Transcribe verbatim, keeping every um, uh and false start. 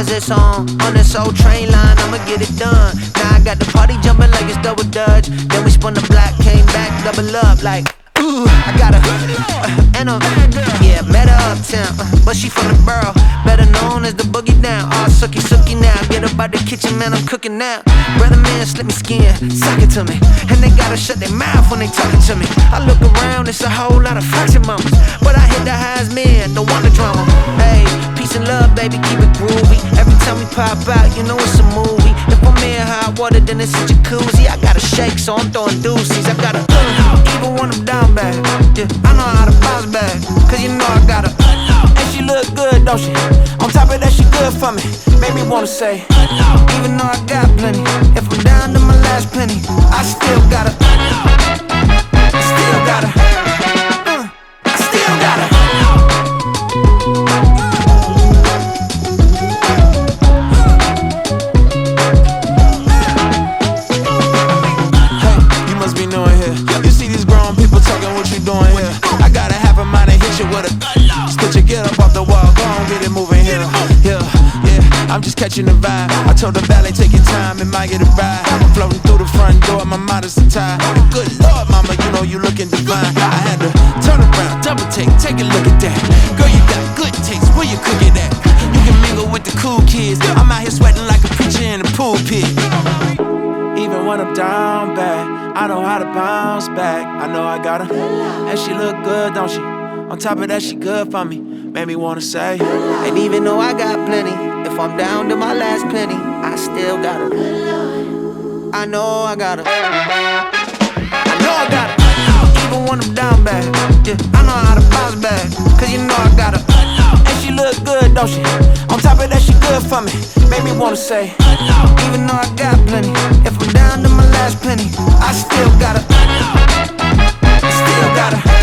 cause it's on, on this old train line, I'ma get it done. Now I got the party jumping like it's double dutch. Then we spun the block, came back, double up like ooh, I got a, uh, and a, yeah, met her uptown, uh, but she from the borough, better known as the boogie down. All sucky sucky now, get up out the kitchen, man, I'm cooking now. Brother man, slip me skin, suck it to me, and they gotta shut their mouth when they talking to me. I look around, it's a whole lot of flexing mamas, but I hit the highs, man, don't want the drama. Hey, peace and love, baby, keep it groovy. Every time we pop out, you know it's a movie. If I'm in hot water, then it's a jacuzzi. I gotta shake, so I'm throwing deuces. I gotta, uh, even when I'm down bad, yeah, I know how to bounce back, cause you know I gotta, and she look good, don't she? On top of that, she good for me, made me wanna say, even though I got plenty, if I'm down to my last penny, I still gotta, I still gotta, uh, I still gotta. Hey, you must be new in here. You see these grown people talking, what you doing here? I gotta have a mind to hit you with a stitch you, get up off the wall, go on, get it moving here. Yeah, yeah, I'm just catching the vibe. I told the ballet, take your time, it might get a ride. I'm floating through the front door, my mind is tied. Good Lord, mama, you know you looking divine. I had to turn around, double take, take a look at that. Girl, you got good taste, where you cook it at? You can mingle with the cool kids. I'm out here sweating like a preacher in the pool pit. Even when I'm down bad, I know how to bounce back. I know I got her, and she look good, don't she? On top of that, she good for me, made me wanna say. And even though I got plenty, if I'm down to my last penny, I still got her. I know I got her. I know I got her. Even when I'm down bad, yeah, I know how to bounce back, cause you know I got her. And she look good, don't she? On top of that, she good for me, made me wanna say. Even though I got plenty, if I'm down to my last penny, I still got her. I still got her.